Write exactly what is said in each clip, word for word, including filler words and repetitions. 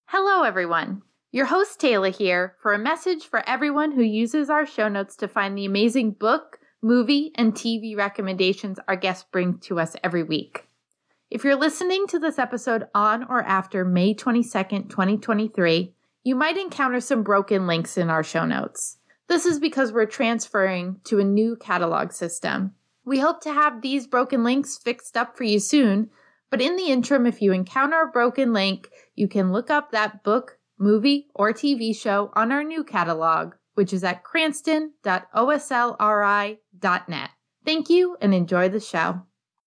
Hello, everyone. Your host, Taylor, here for a message for everyone who uses our show notes to find the amazing book, movie, and T V recommendations our guests bring to us every week. If you're listening to this episode on or after May twenty-second, twenty twenty-three, you might encounter some broken links in our show notes. This is because we're transferring to a new catalog system. We hope to have these broken links fixed up for you soon, but in the interim, if you encounter a broken link, you can look up that book, movie, or T V show on our new catalog, which is at cranston dot o s l r i dot net. Thank you and enjoy the show.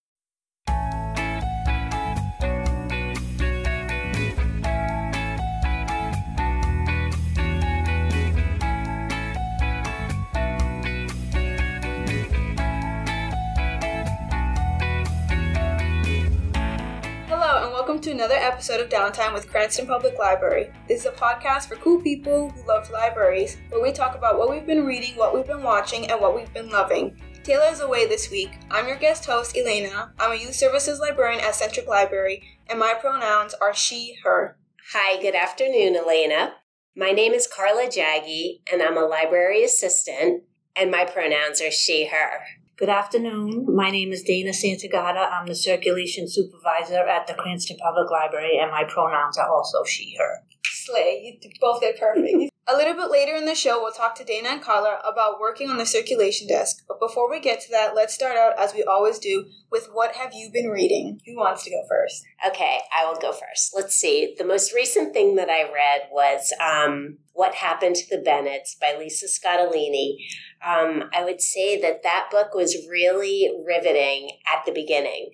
Welcome to another episode of Downtime with Cranston Public Library. This is a podcast for cool people who love libraries, where we talk about what we've been reading, what we've been watching, and what we've been loving. Taylor is away this week. I'm your guest host, Elena. I'm a youth services librarian at Centric Library, and my pronouns are she, her. Hi, good afternoon, Elena. My name is Carla Jaggi, and I'm a library assistant, and my pronouns are she, her. Good afternoon. My name is Dana Santagata. I'm the circulation supervisor at the Cranston Public Library, and my pronouns are also she, her. Slay. You both did perfect. A little bit later in the show, we'll talk to Dana and Carla about working on the circulation desk. But before we get to that, let's start out, as we always do, with what have you been reading? Who wants to go first? Okay, I will go first. Let's see. The most recent thing that I read was um, What Happened to the Bennetts by Lisa Scottolini. Um, I would say that that book was really riveting at the beginning.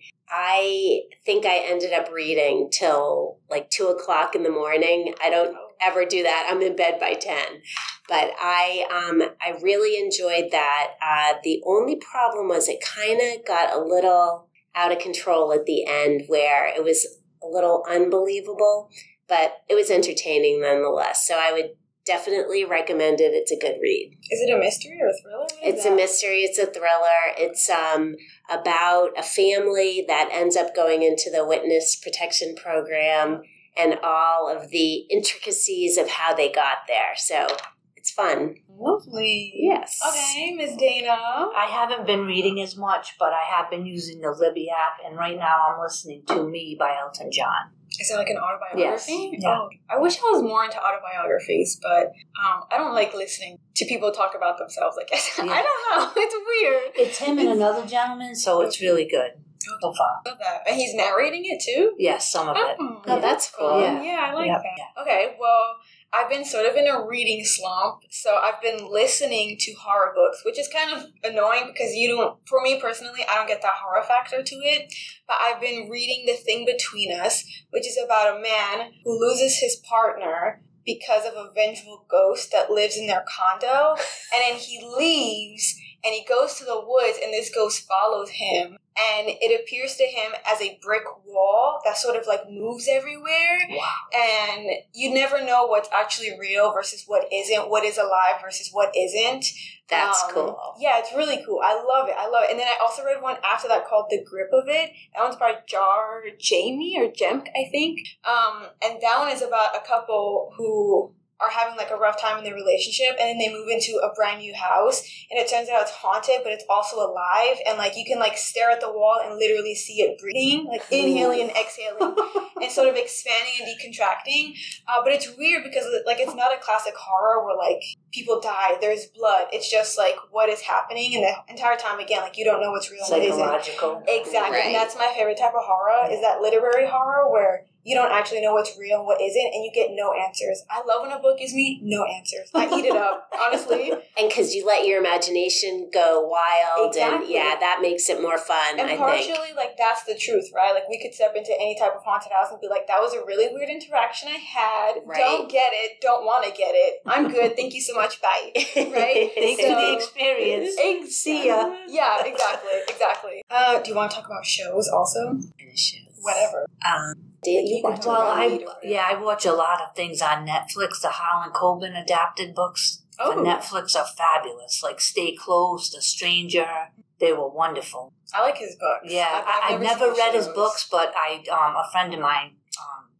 I think I ended up reading till like two o'clock in the morning. I don't ever do that. I'm in bed by ten. But I um, I really enjoyed that. Uh, the only problem was it kind of got a little out of control at the end, where it was a little unbelievable, but it was entertaining nonetheless. So I would definitely recommend it. It's a good read. Is it a mystery or a thriller? It's that? a mystery. It's a thriller. It's um, about a family that ends up going into the witness protection program and all of the intricacies of how they got there. So it's fun. Lovely. Yes. Okay, Miss Dana. I haven't been reading as much, but I have been using the Libby app, and right now I'm listening to Me by Elton John. Is it like an autobiography? Yes. Yeah. Oh, I wish I was more into autobiographies, but um, I don't like listening to people talk about themselves. Like, yeah. I don't know. It's weird. It's him and another gentleman, so it's really good so far. I love that. And he's narrating it too? Yes, some of it. Oh, oh that's cool. Yeah, yeah I like yep. that. Okay, well, I've been sort of in a reading slump, so I've been listening to horror books, which is kind of annoying because you don't, for me personally, I don't get that horror factor to it, but I've been reading The Thing Between Us, which is about a man who loses his partner because of a vengeful ghost that lives in their condo, and then he leaves, and he goes to the woods, and this ghost follows him, and it appears to him as a brick wall that sort of like moves everywhere. Wow. And you never know what's actually real versus what isn't, what is alive versus what isn't. That's um, cool. Yeah, it's really cool. I love it. I love it. And then I also read one after that called The Grip of It. That one's by Jar Jamie or Jemk, I think. Um, and that one is about a couple who are having like a rough time in their relationship, and then they move into a brand new house, and it turns out it's haunted, but it's also alive, and like you can like stare at the wall and literally see it breathing, like inhaling and exhaling, and sort of expanding and decontracting. Uh, but it's weird because like it's not a classic horror where like people die, there's blood. It's just like what is happening, and the entire time again, like you don't know what's real and what isn't. Psychological. Exactly, right. And that's my favorite type of horror, is that literary horror where you don't actually know what's real and what isn't, and you get no answers. I love when a book gives me no answers. I eat it up, honestly. And because you let your imagination go wild, Exactly. and yeah, that makes it more fun, And I partially, think. like, that's the truth, right? Like, we could step into any type of haunted house and be like, that was a really weird interaction I had. Right. Don't get it. Don't want to get it. I'm good. Thank you so much. Bye. Right? Thanks So- for the experience. Exactly. See ya. Yeah, exactly. Exactly. Uh, do you want to talk about shows also? Whatever. Um, You can talk well, about I meat or whatever. yeah, I watch a lot of things on Netflix. The Harlan Coben adapted books Oh. for Netflix are fabulous. Like Stay Close, The Stranger. They were wonderful. I like his books. Yeah, I've, I've I, I've never never seen read his shows. books, but I um, a friend of mine um,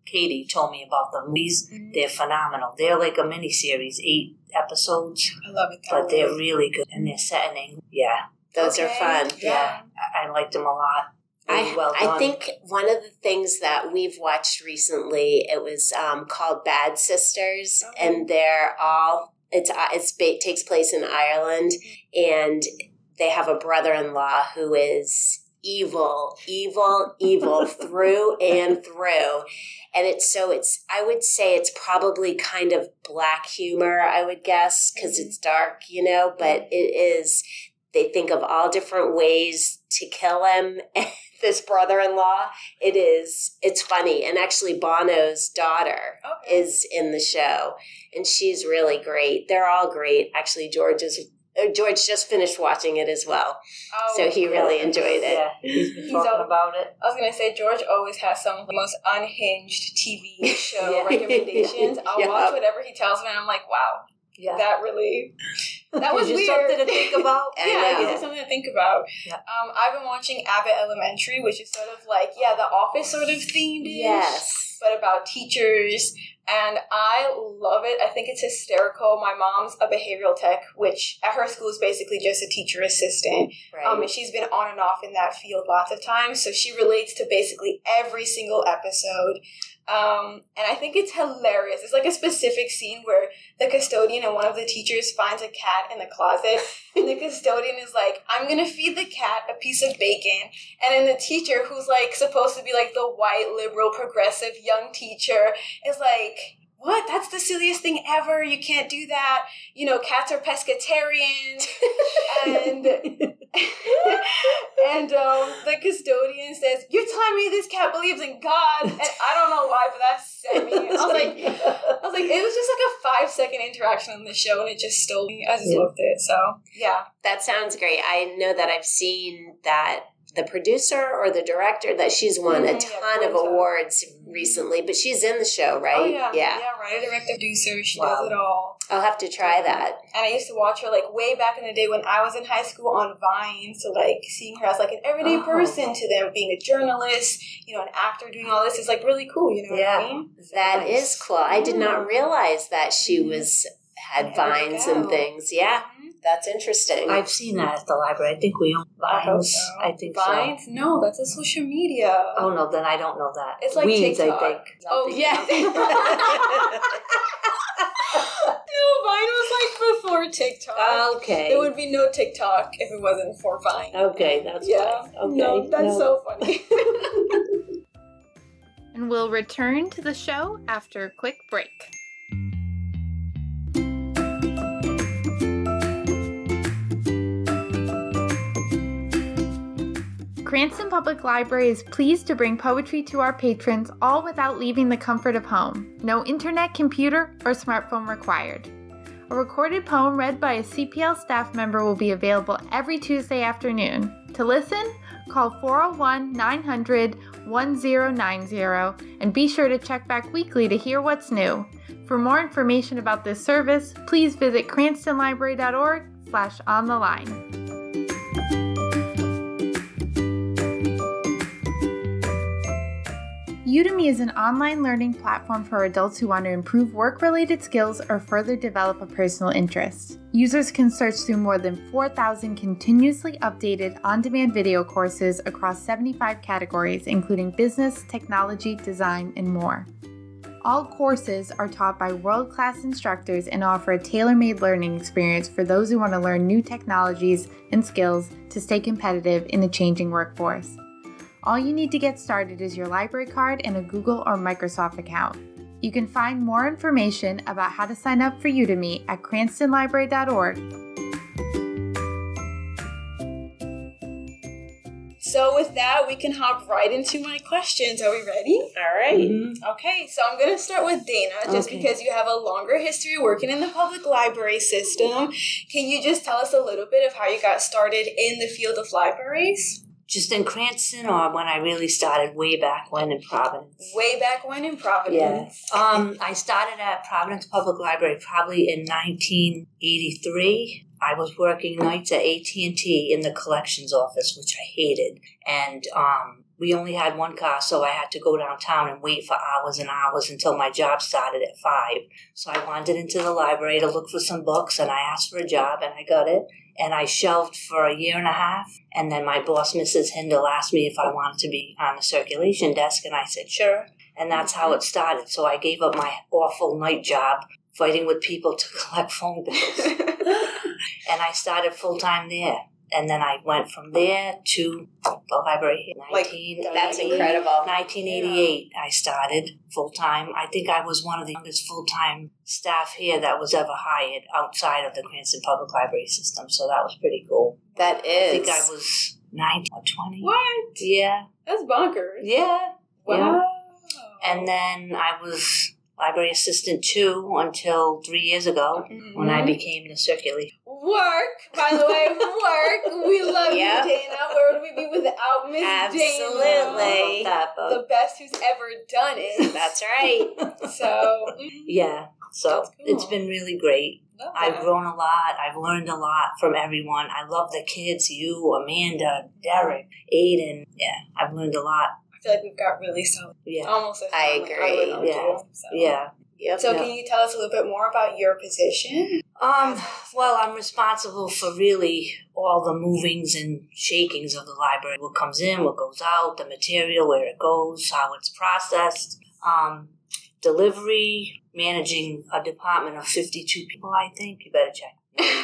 Katie told me about the movies. Mm-hmm. They're phenomenal. They're like a miniseries, eight episodes. I love it. But they're really good. And they're set in England. Yeah. Those okay. are fun. Yeah. yeah. I, I liked them a lot. Really I, well done. I think one of the things that we've watched recently, it was um, called Bad Sisters. Okay. And they're all, it's, it's it takes place in Ireland. And they have a brother-in-law who is evil, evil, evil through and through. And it's so it's, I would say it's probably kind of black humor, I would guess, because it's dark, you know, but it is, they think of all different ways to kill him. This brother-in-law, it is, it's funny. And actually Bono's daughter okay. is in the show, and she's really great. They're all great. Actually, George is George just finished watching it as well. Oh, so he really yeah. enjoyed it. Yeah, he's been talking he's about it. I was going to say, George always has some of the most unhinged T V show yeah. recommendations. I'll yeah. watch whatever he tells me, and I'm like, wow, yeah. that really, that was weird. Something to think about. yeah, it's something to think about. Yeah. Um, I've been watching Abbott Elementary, which is sort of like, yeah, The Office sort of themed. Yes. But about teachers. And I love it. I think it's hysterical. My mom's a behavioral tech, which at her school is basically just a teacher assistant. Right. Um, and she's been on and off in that field lots of times. So she relates to basically every single episode. Um, and I think it's hilarious. It's like a specific scene where the custodian and one of the teachers finds a cat in the closet. And the custodian is like, I'm going to feed the cat a piece of bacon. And then the teacher, who's like supposed to be like the white, liberal, progressive young teacher, is like, what? That's the silliest thing ever. You can't do that. You know, cats are pescatarians. and and um, the custodian says, you're telling me this cat believes in God? And I don't know why, but that set me. I was like, I was like, it was just like a five second interaction on the show, and it just stole me. I just yeah. loved it. So, yeah. That sounds great. I know that I've seen that the producer or the director, that she's won mm-hmm, a ton yeah, of awards mm-hmm. recently, but she's in the show, right? Oh, yeah. Yeah, yeah writer, director, producer. She wow. does it all. I'll have to try that. And I used to watch her, like, way back in the day when I was in high school on Vine. So, like, seeing her as, like, an everyday oh. person to them, being a journalist, you know, an actor doing all this is, like, really cool, you know yeah. what I mean? That nice. Is cool. I did not realize that she was had yeah, Vines and things. Yeah. That's interesting. I've seen that at the library. I think we own Vines. I, hope so. I think Vines? so. No, that's a social media. Oh, no, then I don't know that. It's like Weeds, TikTok. I think. Oh, yeah. No, Vine was like before TikTok. Okay. There would be no TikTok if it wasn't for Vine. Okay, that's yeah. fine. Okay. No, that's no. so funny. And we'll return to the show after a quick break. Cranston Public Library is pleased to bring poetry to our patrons, all without leaving the comfort of home. No internet, computer, or smartphone required. A recorded poem read by a C P L staff member will be available every Tuesday afternoon. To listen, call four oh one, nine hundred, ten ninety and be sure to check back weekly to hear what's new. For more information about this service, please visit cranstonlibrary.org slash on the line. Udemy is an online learning platform for adults who want to improve work-related skills or further develop a personal interest. Users can search through more than four thousand continuously updated on-demand video courses across seventy-five categories, including business, technology, design, and more. All courses are taught by world-class instructors and offer a tailor-made learning experience for those who want to learn new technologies and skills to stay competitive in a changing workforce. All you need to get started is your library card and a Google or Microsoft account. You can find more information about how to sign up for Udemy at cranston library dot org. So with that, we can hop right into my questions. Are we ready? All right. Mm-hmm. Okay, so I'm going to start with Dana, just okay. because you have a longer history working in the public library system. Can you just tell us a little bit of how you got started in the field of libraries? Just in Cranston, or when I really started way back when in Providence? Way back when in Providence. Yeah. Um, I started at Providence Public Library probably in nineteen eighty-three. I was working nights at A T and T in the collections office, which I hated. And um, we only had one car, so I had to go downtown and wait for hours and hours until my job started at five. So I wandered into the library to look for some books, and I asked for a job, and I got it. And I shelved for a year and a half, and then my boss, Missus Hindle, asked me if I wanted to be on the circulation desk, and I said, sure. And that's how it started. So I gave up my awful night job fighting with people to collect phone bills. And I started full-time there. And then I went from there to the library. nineteen, like, that's incredible. nineteen eighty-eight, yeah. I started full-time. I think I was one of the youngest full-time staff here that was ever hired outside of the Cranston Public Library system. So that was pretty cool. That is. I think I was nineteen or twenty. What? Yeah. That's bonkers. Yeah. Wow. Yeah. And then I was library assistant too until three years ago mm-hmm. when I became the circulation. Work, by the way, work. We love yep. you, Dana. Where would we be without Miss Dana? Absolutely. That, the best who's ever done it. That's right. So, yeah. So cool. It's been really great. Love I've that. grown a lot. I've learned a lot from everyone. I love the kids, you, Amanda, Derek, Aiden. Yeah, I've learned a lot. I feel like we've got really solid. Yeah. Almost as I solid. agree. I would Yeah. argue, so. Yeah. Yep. So Yeah. can you tell us a little bit more about your position? Um, well, I'm responsible for really all the movings and shakings of the library. What comes in, what goes out, the material, where it goes, how it's processed, um, delivery, managing a department of fifty-two people, I think. You better check.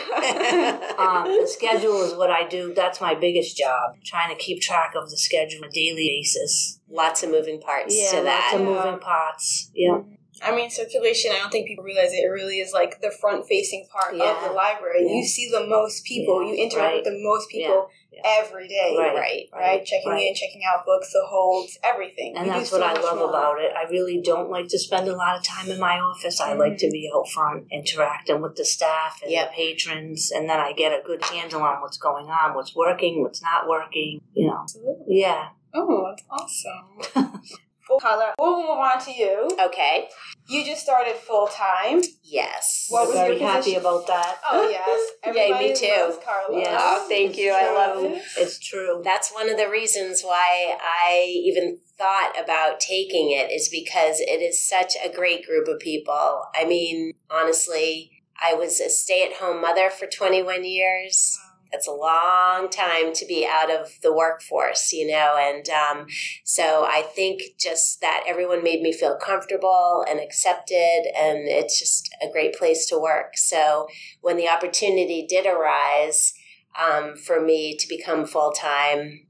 um, the schedule is what I do. That's my biggest job, trying to keep track of the schedule on a daily basis. Lots of moving parts Yeah, to that. lots of moving parts. Yeah. I mean, circulation, I don't think people realize it, it really is like the front-facing part Yeah. of the library. Yeah. You see the most people. Yeah. You interact Right. with the most people Yeah. every day. Right. Right. Right? Checking Right. in, checking out books, the holds, everything. And We do that's so what I much love more. about it. I really don't like to spend a lot of time in my office. I like to be out front, interacting with the staff and Yep. the patrons, and then I get a good handle on what's going on, what's working, what's not working, you know. Absolutely. Yeah. Oh, that's awesome. Well, Carla, we'll move on to you. Okay. You just started full-time. Yes. What I'm was very your happy position? about that. Oh, yes. Everybody Yay, me too. loves Carla. Yes. Oh, thank you. I love it. It's true. That's one of the reasons why I even thought about taking it, is because it is such a great group of people. I mean, honestly, I was a stay-at-home mother for twenty-one years. That's a long time to be out of the workforce, you know, and um, so I think just that everyone made me feel comfortable and accepted, and it's just a great place to work. So when the opportunity did arise um, for me to become full-time,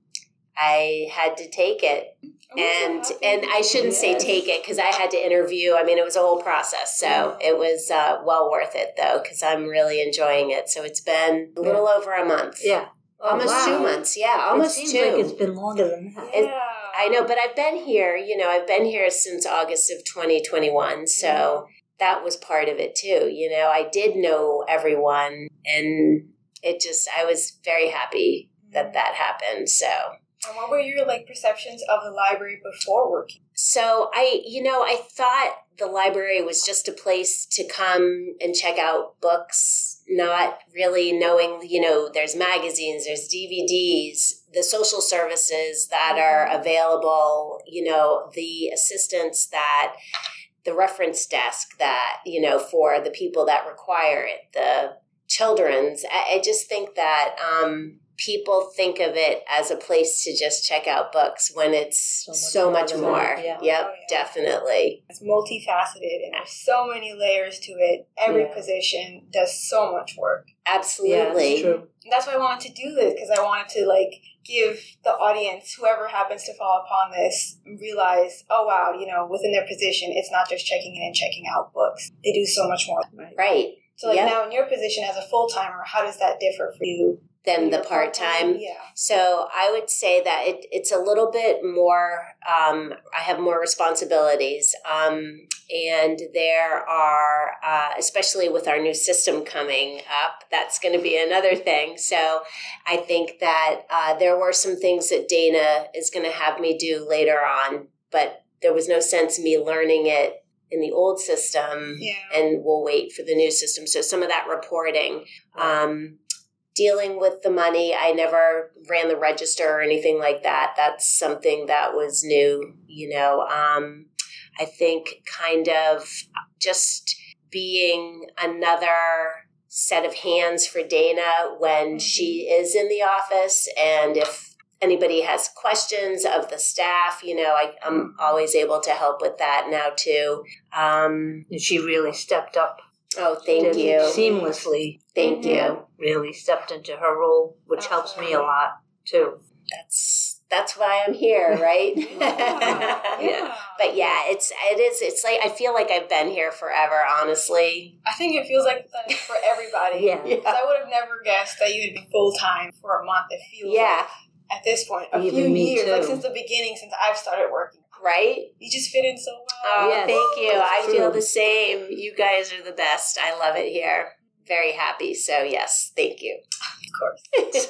I had to take it. And and I shouldn't say take it, because I had to interview. I mean, it was a whole process. So it was uh, well worth it, though, because I'm really enjoying it. So it's been a little over a month. Yeah. Almost wow. two months. Yeah, almost it seems two. like it's been longer than that. It- Yeah. I know, but I've been here, you know, I've been here since August of twenty twenty-one. So that was part of it, too. You know, I did know everyone, and it just, I was very happy that that happened. So. And what were your like perceptions of the library before working? So I, you know, I thought the library was just a place to come and check out books, not really knowing, you know, there's magazines, there's D V Ds, the social services that are available, you know, the assistance that, the reference desk that, you know, for the people that require it, the children's. I, I just think that, um, people think of it as a place to just check out books when it's So much so much more more. than that, yeah. Yep, Oh, yeah. definitely. It's multifaceted and there's so many layers to it. Every Yeah. position does so much work. Absolutely. Yeah, it's true. And that's why I wanted to do this, because I wanted to like give the audience, whoever happens to fall upon this, realize, oh wow, you know, within their position, it's not just checking in and checking out books. They do so much more. Right. Right. So like Yep. now in your position as a full-timer, how does that differ for you? Then the Your part-time. Yeah. So I would say that it, it's a little bit more, um, I have more responsibilities. Um, and there are, uh, especially with our new system coming up, that's going to be another thing. So I think that uh, there were some things that Dana is going to have me do later on, but there was no sense me learning it in the old system, Yeah. and we'll wait for the new system. So some of that reporting, um, dealing with the money. I never ran the register or anything like that. That's something that was new, you know. Um, I think kind of just being another set of hands for Dana when she is in the office, and if anybody has questions of the staff, you know, I, I'm always able to help with that now too. Um, And she really stepped up. oh, thank did you. Seamlessly. Thank you. Really stepped into her role, which helps me a lot too. That's that's why I'm here, right? Yeah. Yeah. But yeah, it's it is it's like I feel like I've been here forever, honestly. I think it feels like that for everybody. Yeah. Yeah. 'Cause I would have never guessed that you'd be full time for a month. It feels Yeah. like at this point, a Even few me years, too. like since the beginning, since I've started working. Right? You just fit in so well. Oh, Yes, thank you. I that's feel true. the same. You guys are the best. I love it here. Very happy. So yes, thank you. Of course.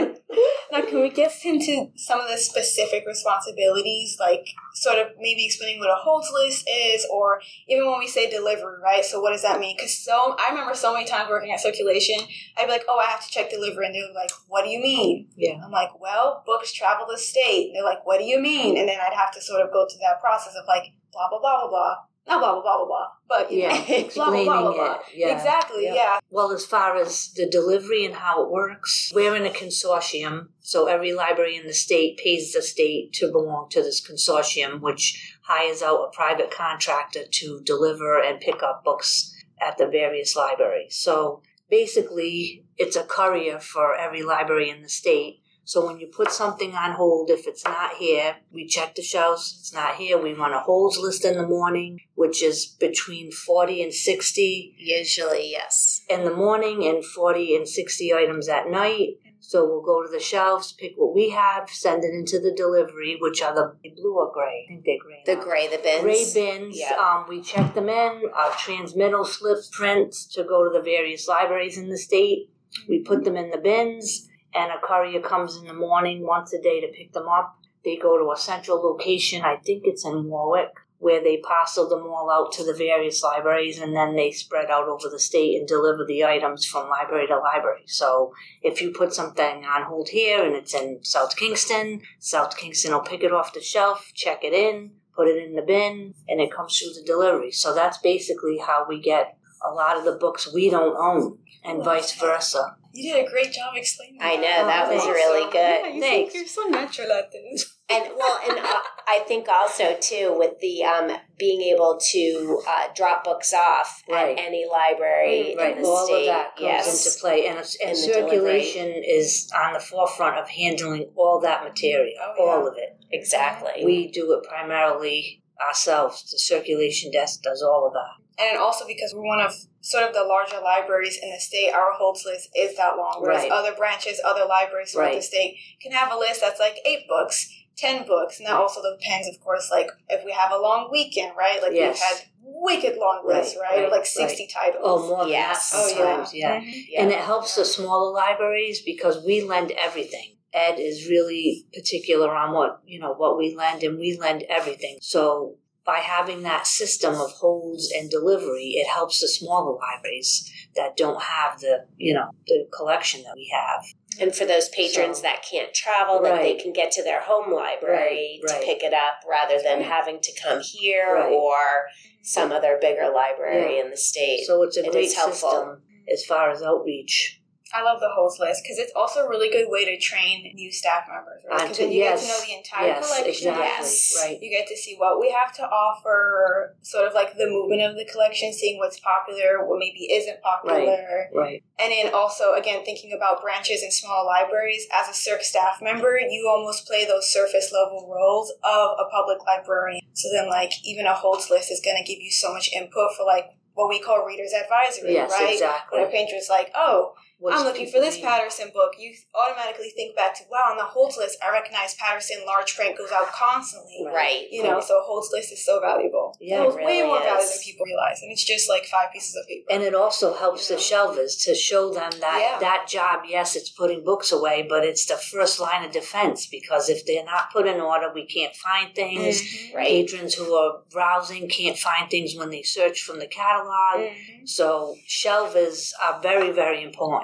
Now, can we get into some of the specific responsibilities, like sort of maybe explaining what a holds list is, or even when we say delivery, right? So what does that mean? Because so I remember so many times working at Circulation, I'd be like, oh, I have to check delivery. And they're like, what do you mean? Yeah. I'm like, well, books travel the state. And they're like, what do you mean? And then I'd have to sort of go through that process of like, blah, blah, blah, blah, blah. Not blah, blah, blah, blah, blah. But, you Yeah, know, blah, blah, explaining blah, blah, blah. it. Yeah. Exactly, Yeah. yeah. Well, as far as the delivery and how it works, we're in a consortium. So every library in the state pays the state to belong to this consortium, which hires out a private contractor to deliver and pick up books at the various libraries. So basically, it's a courier for every library in the state. So when you put something on hold, if it's not here, we check the shelves. It's not here. We run a holds list in the morning, which is between forty and sixty Usually, yes. in the morning and forty and sixty items at night. So we'll go to the shelves, pick what we have, send it into the delivery, which are the blue or gray. I think they're gray. The now. gray, the bins. Gray bins. Yeah. Um, we check them in. Our transmittal slip prints to go to the various libraries in the state. We put them in the bins, and a courier comes in the morning once a day to pick them up. They go to a central location. I think it's in Warwick, where they parcel them all out to the various libraries, and then they spread out over the state and deliver the items from library to library. So if you put something on hold here and it's in South Kingston, South Kingston will pick it off the shelf, check it in, put it in the bin, and it comes through the delivery. So that's basically how we get a lot of the books we don't own, and vice versa. You did a great job explaining I that. know, that was Awesome. really good. Yeah, you Thanks. think you're so natural at this. And well, and uh, I think also too with the um, being able to uh, drop books off Right. at any library Right, in the all state. of that comes yes. into play, and, and In the circulation is on the forefront of handling all that material, Oh, yeah. all of it. Exactly. We do it primarily ourselves. The circulation desk does all of that. And also because we're one of sort of the larger libraries in the state, our holds list is that long. Whereas Right. other branches, other libraries throughout Right. the state can have a list that's like eight books, ten books. And that also depends, of course, like if we have a long weekend, right? Like Yes. we've had wicked long lists, Right, right? right, like sixty titles. Oh, more than Yes. that Oh, yeah. sometimes, yeah. Mhm. Yeah. And it helps the smaller libraries because we lend everything. Ed is really particular on what, you know, what we lend, and we lend everything. So by having that system of holds and delivery, it helps the smaller libraries that don't have the, you know, the collection that we have. And for those patrons So- that can't travel, that they Right. can get to their home library Right, to right. pick it up rather than having to come here Right. or some other bigger library Yeah. in the state. So it's a It great is helpful. system as far as outreach. I love the holds list because it's also a really good way to train new staff members, right? Because Onto- then you yes. get to know the entire Yes, collection. exactly. Yes. Right. You get to see what we have to offer, sort of like the movement of the collection, seeing what's popular, what maybe isn't popular. Right. And then also, again, thinking about branches and small libraries, as a Circ staff member, you almost play those surface level roles of a public librarian. So then, like, even a holds list is going to give you so much input for, like, what we call reader's advisory, Yes, right? exactly. When a patron's like, oh, What's I'm looking for people this need? Patterson book, you automatically think back to, wow, on the holds list, I recognize Patterson large print goes out constantly. Right. You know, so a holds list is so valuable. Yeah, it's it way really more valuable is. than people realize. And it's just like five pieces of paper. And it also helps You the know? shelvers to show them that Yeah. that job, yes, it's putting books away, but it's the first line of defense, because if they're not put in order, we can't find things. Mhm. Right. Patrons who are browsing can't find things when they search from the catalog. Mhm. So shelvers are very, very important.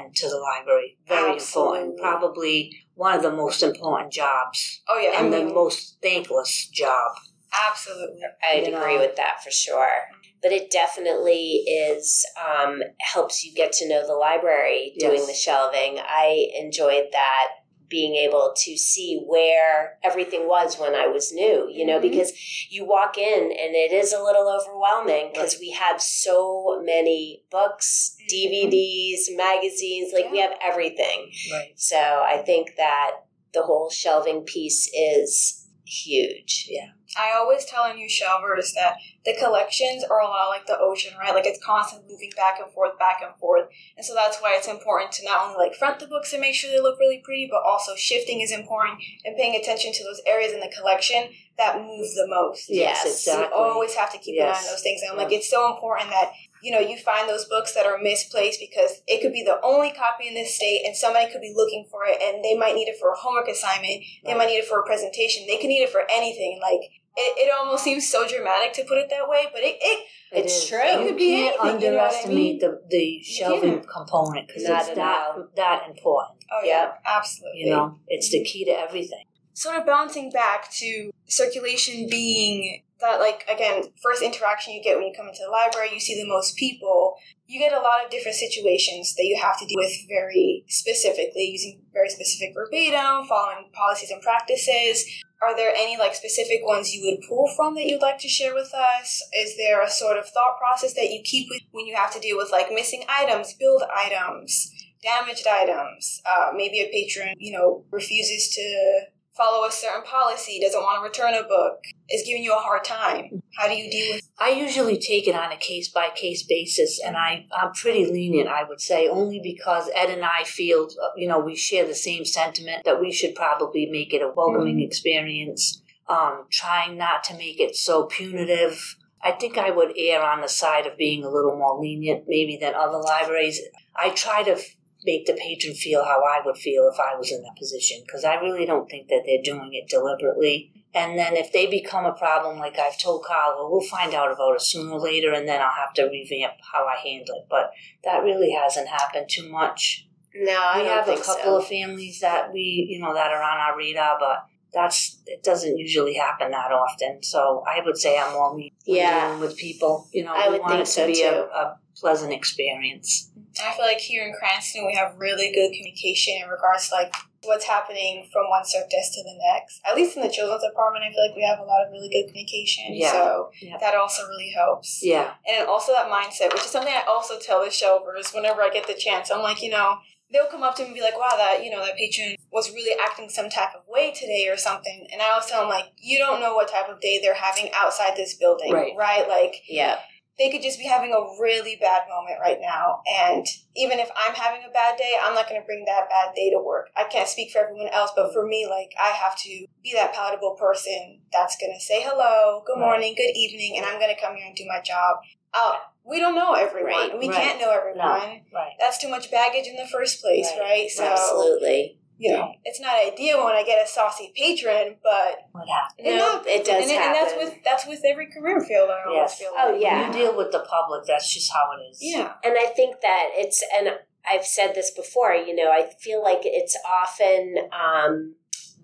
important to the library. Very Absolutely. important. Probably one of the most important jobs. Oh yeah, And I mean, the most thankless job. absolutely. I'd You agree know. with that for sure. But it definitely is, um, helps you get to know the library doing Yes. the shelving. I enjoyed that, being able to see where everything was when I was new, you know, Mhm. because you walk in and it is a little overwhelming because we have so many books, D V Ds, magazines, like we Yeah. have everything. Right. So I think that the whole shelving piece is huge. Yeah. I always tell our new shelvers that the collections are a lot like the ocean, right? Like it's constantly moving back and forth, back and forth. And so that's why it's important to not only like front the books and make sure they look really pretty, but also shifting is important and paying attention to those areas in the collection that move the most. Yes, exactly. You always have to keep an eye on Yes. those things. And I'm Yeah. like, it's so important that, you know, you find those books that are misplaced because it could be the only copy in this state and somebody could be looking for it and they might need it for a homework assignment. They Right. might need it for a presentation. They could need it for anything. Like, it, it almost seems so dramatic to put it that way, but it, it It It's is. true. And It you could be can't anything, you know what I underestimate the, the shelving can't. component because Not it's at that, all. that important. oh yeah, absolutely. You know, it's the key to everything. Sort of bouncing back to circulation being that, like, again, first interaction you get when you come into the library, you see the most people, you get a lot of different situations that you have to deal with very specifically, using very specific verbatim, following policies and practices. Are there any, like, specific ones you would pull from that you'd like to share with us? Is there a sort of thought process that you keep with when you have to deal with, like, missing items, billed items, damaged items? Uh, maybe a patron, you know, refuses to follow a certain policy, doesn't want to return a book, is giving you a hard time. How do you deal with I usually take it on a case-by-case basis, and I, I'm pretty lenient, I would say, only because Ed and I feel, uh, you know, we share the same sentiment that we should probably make it a welcoming Mhm. experience, um, trying not to make it so punitive. I think I would err on the side of being a little more lenient maybe than other libraries. I try to f- make the patron feel how I would feel if I was in that position, because I really don't think that they're doing it deliberately. And then if they become a problem, like I've told Carla, we'll find out about it sooner or later, and then I'll have to revamp how I handle it. But that really hasn't happened too much. No, I We don't have a think couple so. of families that we, you know, that are on our radar, but that's it doesn't usually happen that often. So I would say I'm more lenient when Yeah. dealing with people. You know, I we would want think it to so, be too. a, a pleasant experience. I feel like here in Cranston, we have really good communication in regards to, like, what's happening from one circ desk to the next. At least in the children's department, I feel like we have a lot of really good communication. Yeah. So Yeah. that also really helps. Yeah. And then also that mindset, which is something I also tell the shelvers whenever I get the chance. I'm like, you know, they'll come up to me and be like, wow, that, you know, that patron was really acting some type of way today or something. And I always tell them, like, you don't know what type of day they're having outside this building, Right. right? Like, Yeah. they could just be having a really bad moment right now. And even if I'm having a bad day, I'm not going to bring that bad day to work. I can't speak for everyone else, but for me, like, I have to be that palatable person that's going to say hello, good Right. morning, good evening, and I'm going to come here and do my job. Uh, we don't know everyone. Right, we right. can't know everyone. Right. That's too much baggage in the first place, Right. right? So, Absolutely. you know, it's not ideal when I get a saucy patron, but What happened? it No, happens. it does and, it- and that's happen. with that's with every career field. I always Yes. feel Oh, like. yeah. You deal with the public. That's just how it is. Yeah. And I think that it's, and I've said this before, you know, I feel like it's often um,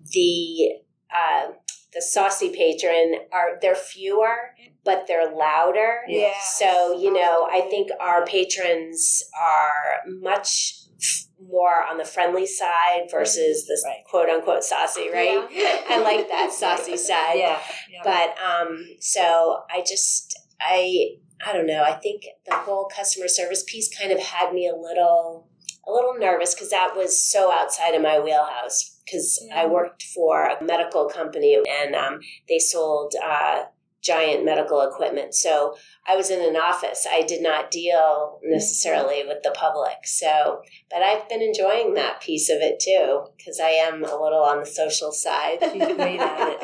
the uh, the saucy patron are they're fewer, but they're louder. Yeah. So, you know, I think our patrons are much more on the friendly side versus the Right. quote unquote saucy, right? Yeah. I like that saucy side. Yeah. yeah. But um, so I just I I don't know. I think the whole customer service piece kind of had me a little a little nervous because that was so outside of my wheelhouse. Because I Mm. worked for a medical company and um, they sold uh, giant medical equipment. So I was in an office. I did not deal necessarily with the public. So, but I've been enjoying that piece of it too because I am a little on the social side. She's great at it.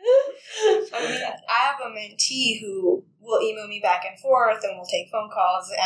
I mean, I have a mentee who will email me back and forth and we'll take phone calls. Um,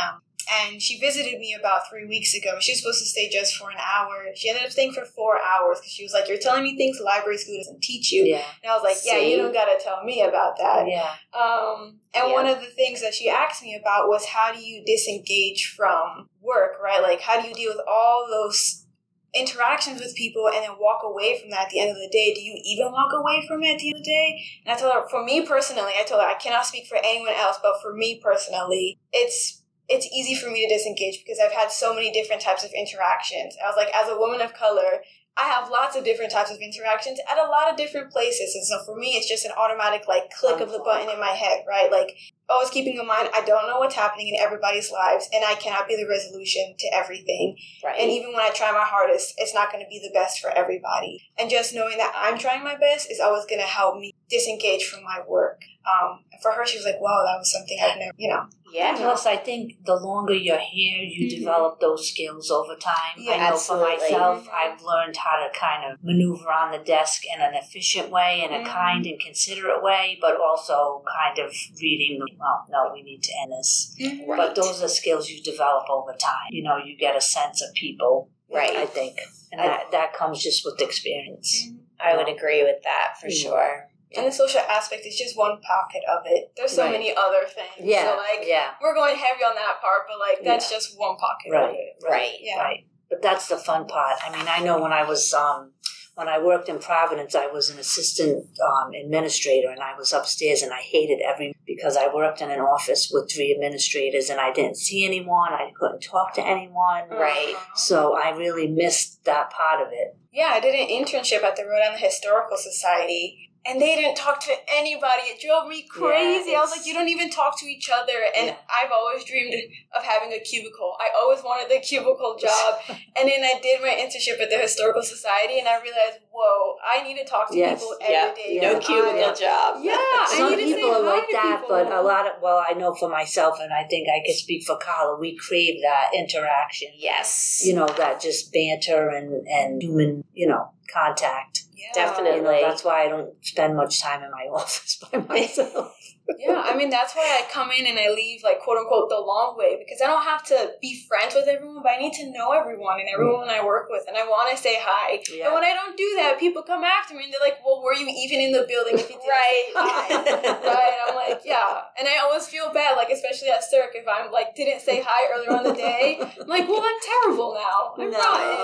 And she visited me about three weeks ago. She was supposed to stay just for an hour. She ended up staying for four hours because she was like, "You're telling me things library school doesn't teach you." Yeah. And I was like, "Yeah, See? you don't got to tell me about that." Yeah. Um, and Yeah. one of the things that she asked me about was, how do you disengage from work, right? Like, how do you deal with all those interactions with people and then walk away from that at the end of the day? Do you even walk away from it at the end of the day? And I told her, for me personally, I told her I cannot speak for anyone else, but for me personally, it's it's easy for me to disengage because I've had so many different types of interactions. I was like, as a woman of color, I have lots of different types of interactions at a lot of different places. And so for me, it's just an automatic like click of the button in my head, right? Like always keeping in mind, I don't know what's happening in everybody's lives and I cannot be the resolution to everything. Right. And even when I try my hardest, it's not going to be the best for everybody. And just knowing that I'm trying my best is always going to help me disengage from my work. Um, for her, she was like, wow, that was something I've never, you know. Yeah. Plus, I think the longer you're here, you Mhm. develop those skills over time. Yeah, I know absolutely. for myself, Mhm. I've learned how to kind of maneuver on the desk in an efficient way, in a Mhm. kind and considerate way, but also kind of reading, well, no, we need to end this. Right. But those are skills you develop over time. You know, you get a sense of people, Right. I think. And I- that, that comes just with experience. Mhm. I would agree with that for Mhm. sure. And the social aspect is just one pocket of it. There's so Right. many other things. Yeah, So, like, yeah, we're going heavy on that part, but, like, that's just one pocket Right, of it. right, Yeah. right. But that's the fun part. I mean, I know when I was, um, when I worked in Providence, I was an assistant um, administrator, and I was upstairs, and I hated every, because I worked in an office with three administrators, and I didn't see anyone, I couldn't talk to anyone. Right. Uh-huh. So I really missed that part of it. Yeah, I did an internship at the Rhode Island Historical Society, and they didn't talk to anybody. It drove me crazy. Yeah, I was it's- like, you don't even talk to each other. And Yeah. I've always dreamed of having a cubicle. I always wanted the cubicle job. And then I did my internship at the Historical Society, and I realized, whoa, I need to talk to Yes. people every Yeah. day. No Yeah. cubicle I- job. Yeah, I Some need to say people are hi like to that, people. but a lot of, well, I know for myself, and I think I could speak for Carla, we crave that interaction. Yes. You know, that just banter and, and human, you know, contact. Yeah. Definitely. You know, that's why I don't spend much time in my office by myself. Yeah, I mean, that's why I come in and I leave, like, quote unquote, the long way, because I don't have to be friends with everyone, but I need to know everyone and everyone I work with, and I want to say hi. Yeah. And when I don't do that, people come after me and they're like, well, were you even in the building if you didn't Right. say hi? Right? I'm like, yeah. And I always feel bad, like, especially at Cirque, if I'm like, didn't say hi earlier on the day, I'm like, well, I'm terrible now. I'm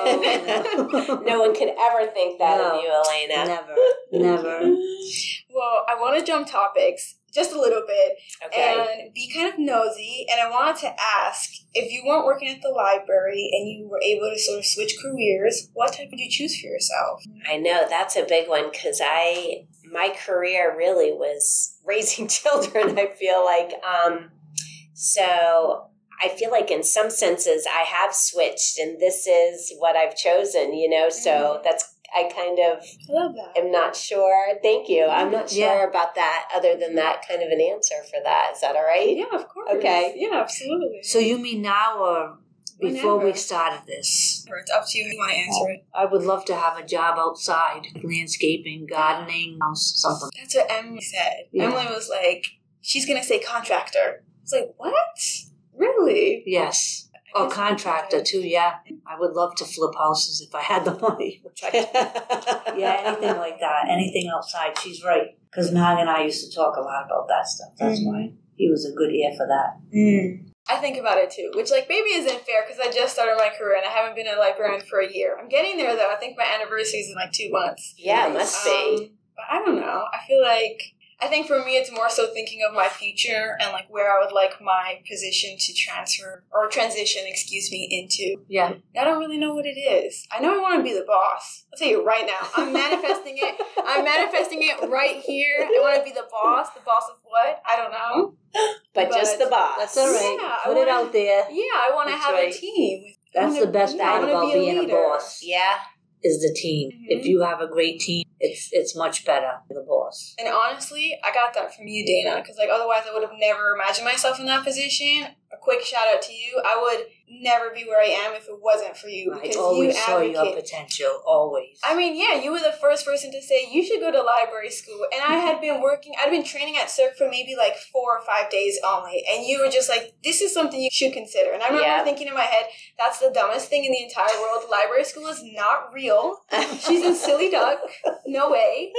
not. No one could ever think that No. of you, Elena. Never, never. Well, I want to jump topics just a little bit. Okay. And be kind of nosy. And I wanted to ask, if you weren't working at the library and you were able to sort of switch careers, what type would you choose for yourself? I know that's a big one because I my career really was raising children. I feel like um, so. I feel like in some senses I have switched, and this is what I've chosen. You know, so Mhm. that's I kind of I love that. am not sure. Thank you. I'm not sure Yeah. about that. Other than that, kind of an answer for that. Is that all right? Yeah, of course. Okay. Yeah, absolutely. So you mean now or before we Whenever. started this? It's up to you if you want to answer it. I would love to have a job outside, landscaping, gardening, something. That's what Emily said. Yeah. Emily was like, she's going to say contractor. I was like, what? Really? Yes. I Or guess contractor too, yeah. I would love to flip houses if I had the money. Which I, yeah, anything like that. Anything outside. She's right. Because Nog and I used to talk a lot about that stuff. That's Mhm. why he was a good ear for that. Mm. I think about it too, which like maybe isn't fair because I just started my career and I haven't been a librarian for a year. I'm getting there though. I think my anniversary is in like two months. Yeah, it must be. Um, but I don't know. I feel like I think for me it's more so thinking of my future and like where I would like my position to transfer or transition, excuse me, into. Yeah. I don't really know what it is. I know I want to be the boss. I'll tell you right now. I'm manifesting it. I'm manifesting it right here. I want to be the boss. The boss of what? I don't know. But, But just the boss. That's all right. Yeah, I Put it wanna- out there. Yeah, I want to That's have right. a team. I That's wanna- the best yeah, I part wanna about be being a leader. boss. Yeah. Is the team. Mhm. If you have a great team, it's it's much better for the boss. And honestly, I got that from you, Dana, because like otherwise I would have never imagined myself in that position. A quick shout out to you. I would never be where I am if it wasn't for you. I Because always you saw advocate. your potential, always. I mean, yeah, you were the first person to say you should go to library school. And I had been working, I'd been training at Cirque for maybe like four or five days only. And you were just like, this is something you should consider. And I remember Yeah. thinking in my head, that's the dumbest thing in the entire world. Library school is not real. She's a silly duck. No way.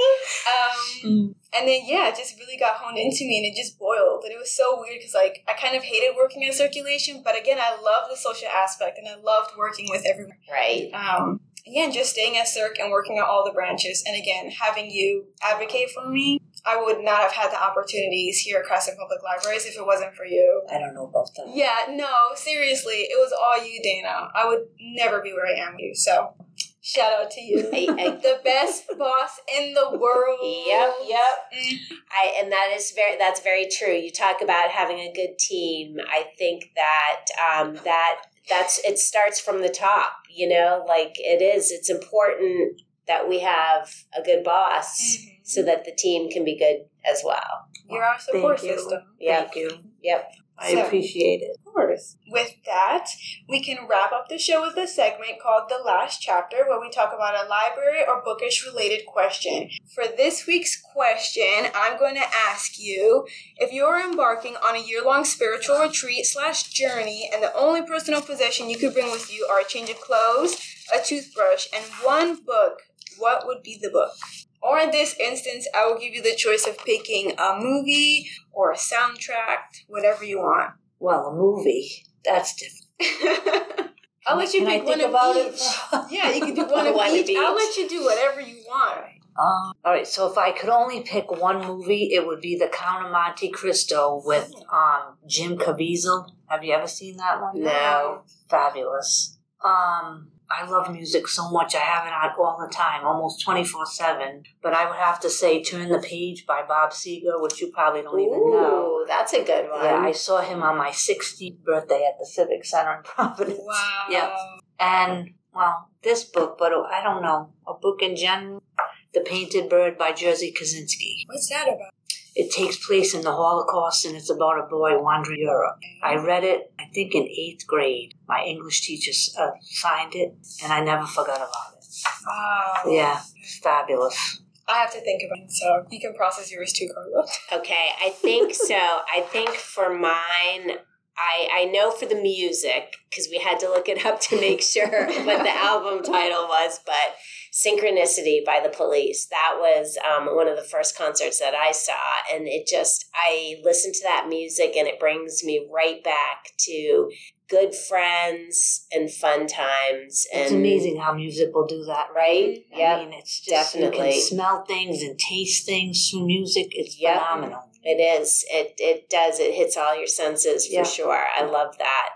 Um, and then, yeah, it just really got honed into me and it just boiled. And it was so weird because, like, I kind of hated working in circulation. But again, I love the social aspect and I loved working with everyone. Right. Um, yeah, and just staying at Cirque and working at all the branches. And again, having you advocate for me, I would not have had the opportunities here at Crescent Public Libraries if it wasn't for you. I don't know about that. Yeah, no, seriously, it was all you, Dana. I would never be where I am with you, so shout out to you. I, I, The best boss in the world. Yep, yep. Mm. I and that is very that's very true. You talk about having a good team. I think that um, that that's it starts from the top. You know, like it is. It's important that we have a good boss Mhm. so that the team can be good as well. You're our support Thank you. system. Yep. Thank you. Yep. I So- appreciate it. Of course. With that, we can wrap up the show with a segment called The Last Chapter, where we talk about a library or bookish related question. For this week's question, I'm going to ask you, if you're embarking on a year-long spiritual retreat slash journey, and the only personal possession you could bring with you are a change of clothes, a toothbrush, and one book, what would be the book? Or in this instance, I will give you the choice of picking a movie or a soundtrack, whatever you want. Well, a movie, that's different. I'll let you Can I pick one think of about each. it? Yeah, you can do one of One of each. I'll each. let you do whatever you want. Uh, all right, so if I could only pick one movie, it would be The Count of Monte Cristo with um, Jim Caviezel. Have you ever seen that one? No. Fabulous. Um, I love music so much. I have it on all the time, almost twenty-four seven. But I would have to say Turn the Page by Bob Seger, which you probably don't even know. Ooh, that's a good one. Yeah, I saw him on my sixteenth birthday at the Civic Center in Providence. Wow. Yeah. And, well, this book, but I don't know, a book in general, The Painted Bird by Jerzy Kosinski. What's that about? It takes place in the Holocaust, and it's about a boy wandering Europe. I read it, I think, in eighth grade. My English teacher uh, signed it, and I never forgot about it. Wow. Yeah, it's fabulous. I have to think about it, so you can process yours too, Carla. Okay, I think so. I think for mine, I I know for the music, because we had to look it up to make sure what the album title was, but Synchronicity by The Police. That was um, one of the first concerts that I saw, and it just, I listened to that music and it brings me right back to good friends and fun times. And, It's amazing how music will do that, right? I Yep. mean, it's just, you Definitely. can smell things and taste things through music. It's Yep. phenomenal. It is. It it does. It hits all your senses for Yeah. sure. I love that.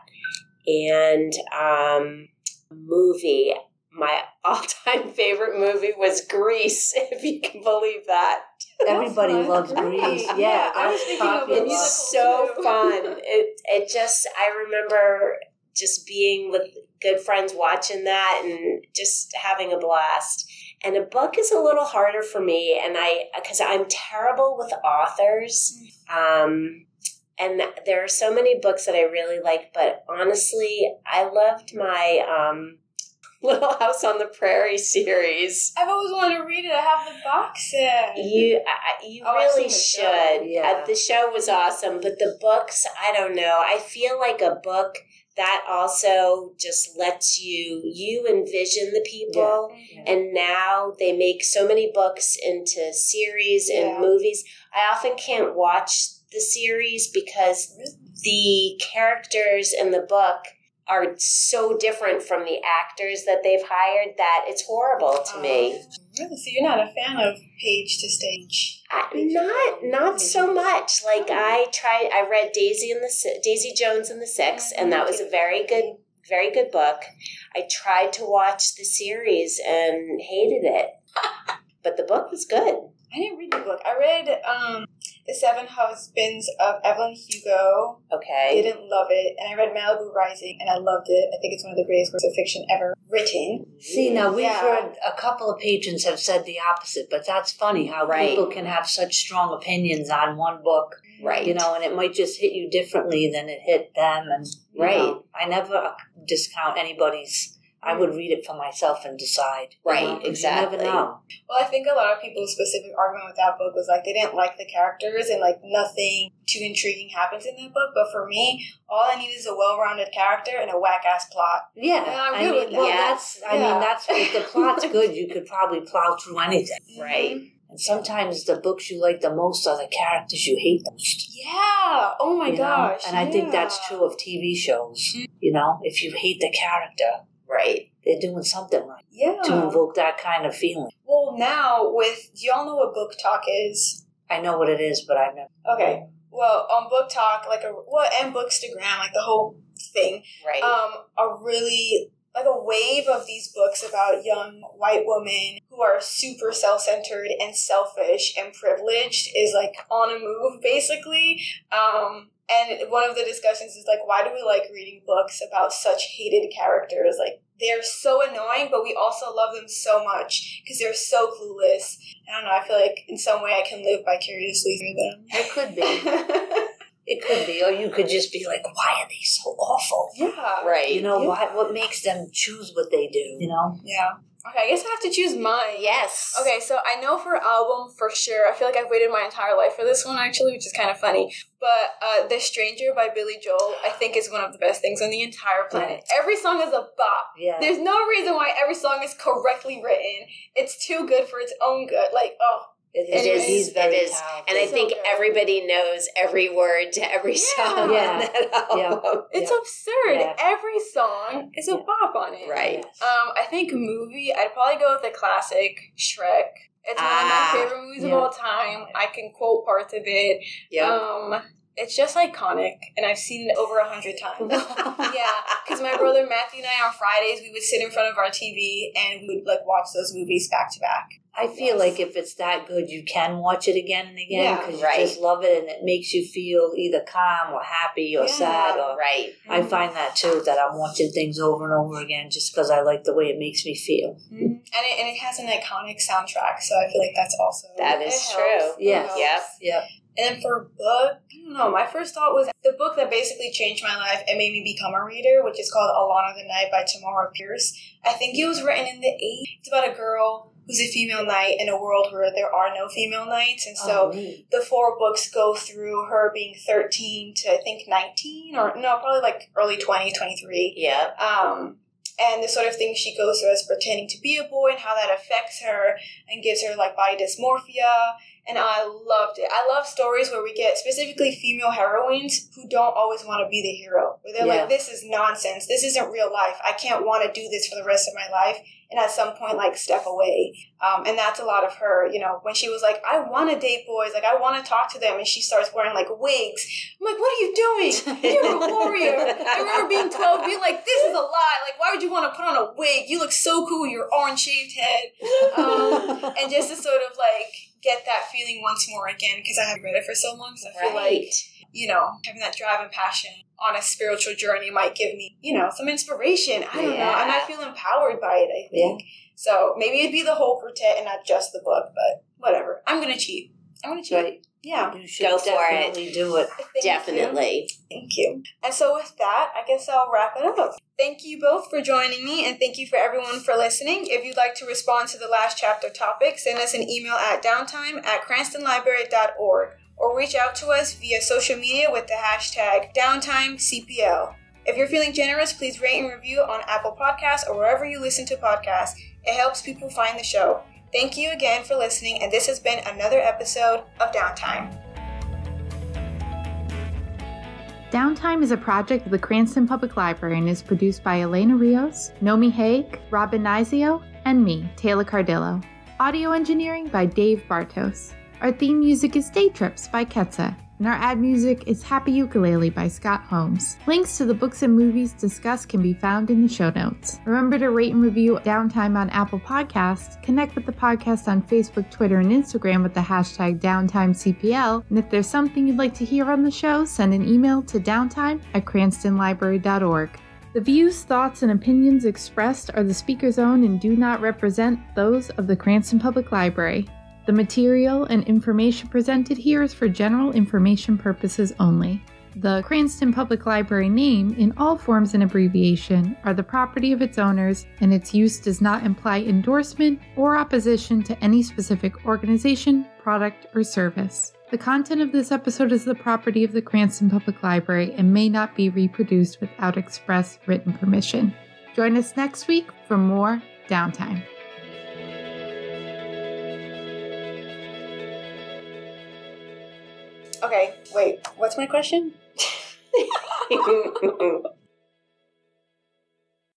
And um, movie. My all-time favorite movie was Grease, if you can believe that. Everybody That's loves great. Grease. Yeah, Yeah, I was that's thinking of a popular. musical. It's so too. fun. It it just I remember just being with good friends watching that and just having a blast. And a book is a little harder for me, and I because I'm terrible with authors. Um, and there are so many books that I really like, but honestly, I loved my um, Little House on the Prairie series. I've always wanted to read it. I have the box set. You, I, you Oh, I've really seen the show. should. Yeah. Uh, the show was awesome, but the books, I don't know. I feel like a book that also just lets you you envision the people. Mhm. And now they make so many books into series and Yeah. movies. I often can't watch the series because the characters in the book are so different from the actors that they've hired that it's horrible to me. Oh, really? So you're not a fan of page to stage? I, not not so much. Like I tried, I read Daisy and the Si- Daisy Jones and the Six, and that was a very good, very good book. I tried to watch the series and hated it, but the book was good. I didn't read the book. I read um, The Seven Husbands of Evelyn Hugo. Okay. Didn't love it. And I read Malibu Rising, and I loved it. I think it's one of the greatest works of fiction ever written. See, now we've Yeah. heard a couple of patrons have said the opposite, but that's funny how Right. people can have such strong opinions on one book, Right. you know, and it might just hit you differently than it hit them. And you Right. know, I never discount anybody's. I would read it for myself and decide. you Right, know, 'cause exactly. You never know. Well, I think a lot of people's specific argument with that book was like they didn't like the characters and like nothing too intriguing happens in that book. But for me, all I need is a well-rounded character and a whack-ass plot. Yeah, Yeah, I'm I good mean, with that. well, Yeah. that's. I Yeah. mean, that's if the plot's good, you could probably plow through anything. Right. And sometimes the books you like the most are the characters you hate the most. Yeah. Oh my you know? gosh. And I think that's yeah. true of T V shows. You know, if you hate the character, Right. they're doing something right Yeah. to invoke that kind of feeling. Well, now with do y'all know what Book Talk is? I know what it is, but I've never. Okay. Well, on Book Talk, like a well, and Bookstagram, like the whole thing, Right. um, a really like a wave of these books about young white women who are super self-centered and selfish and privileged is like on a move, basically. Um, and one of the discussions is like, why do we like reading books about such hated characters? Like, they're so annoying, but we also love them so much because they're so clueless. I don't know, I feel like in some way I can live vicariously through them. It could be. It could be. Or you could just be like, why are they so awful? Yeah. Right. You know, Yeah. why, what makes them choose what they do? You know? Yeah. Okay, I guess I have to choose mine. Yes. Okay, so I know for album, for sure, I feel like I've waited my entire life for this one, actually, which is kind of funny. But uh, The Stranger by Billy Joel, I think is one of the best things on the entire planet. Every song is a bop. Yeah. There's no reason why every song is correctly written. It's too good for its own good. Like, oh. It It Anyways, is. He's very It is. talented. And I So think good. everybody knows every word to every Yeah. song Yeah. on that album. It's Yeah. absurd. Yeah. Every song is a Yeah. bop on it. Right. Yes. Um, I think movie, I'd probably go with the classic Shrek. It's one of Ah, my favorite movies yeah. of all time. I can quote parts of it. Yep. Um, it's just iconic, and I've seen it over a hundred times. Yeah, because my brother Matthew and I on Fridays we would sit in front of our T V and we would like watch those movies back to back. I feel Yes. like if it's that good, you can watch it again and again Yeah. because Right. you just love it and it makes you feel either calm or happy or Yeah. sad. Or Right. I find that too, that I'm watching things over and over again just because I like the way it makes me feel. Mhm. And it and it has an iconic soundtrack, so I feel like that's also That is it helps. true. It Yeah. helps. Yep. Yep. And for book, I don't know. My first thought was the book that basically changed my life and made me become a reader, which is called Alone of the Night by Tamora Pierce. I think it was written in the eighties. It's about a girl who's a female knight in a world where there are no female knights, and so Oh, neat. the four books go through her being thirteen to I think nineteen, or no, probably like early twenty, twenty-three. Yep. Um, and the sort of things she goes through as pretending to be a boy and how that affects her and gives her like body dysmorphia. And I loved it. I love stories where we get specifically female heroines who don't always want to be the hero. Where they're Yeah. like, this is nonsense. This isn't real life. I can't want to do this for the rest of my life. And at some point, like, step away. Um, and that's a lot of her, you know, when she was like, I want to date boys. Like, I want to talk to them. And she starts wearing, like, wigs. I'm like, what are you doing? You're a warrior. I remember being twelve, being like, this is a lie. Like, why would you want to put on a wig? You look so cool with your orange shaved head. Um, and just to sort of, like, get that feeling once more again, because I haven't read it for so long. So I feel like, Right. you know, having that drive and passion on a spiritual journey might give me, you know, some inspiration. I don't know. And I Yeah. feel empowered by it, I think. So maybe it'd be the whole quartet and not just the book, but whatever. I'm going to cheat. I'm going to cheat. Right. Yeah. You should Go for it. definitely do it. Thank you. Definitely. Thank you. And so with that, I guess I'll wrap it up. Thank you both for joining me, and thank you for everyone for listening. If you'd like to respond to the last chapter topic, send us an email at downtime at cranston library dot org or reach out to us via social media with the hashtag DowntimeCPL. If you're feeling generous, please rate and review on Apple Podcasts or wherever you listen to podcasts. It helps people find the show. Thank you again for listening, and this has been another episode of Downtime. Downtime is a project of the Cranston Public Library and is produced by Elena Rios, Nomi Haig, Robin Nizio, and me, Taylor Cardillo. Audio engineering by Dave Bartos. Our theme music is Day Trips by Ketsa. And our ad music is Happy Ukulele by Scott Holmes. Links to the books and movies discussed can be found in the show notes. Remember to rate and review Downtime on Apple Podcasts, connect with the podcast on Facebook, Twitter, and Instagram with the hashtag DowntimeCPL, and if there's something you'd like to hear on the show, send an email to downtime at cranston library dot org. The views, thoughts, and opinions expressed are the speaker's own and do not represent those of the Cranston Public Library. The material and information presented here is for general information purposes only. The Cranston Public Library name, in all forms and abbreviation, are the property of its owners, and its use does not imply endorsement or opposition to any specific organization, product, or service. The content of this episode is the property of the Cranston Public Library and may not be reproduced without express written permission. Join us next week for more Downtime. Okay, wait, what's my question?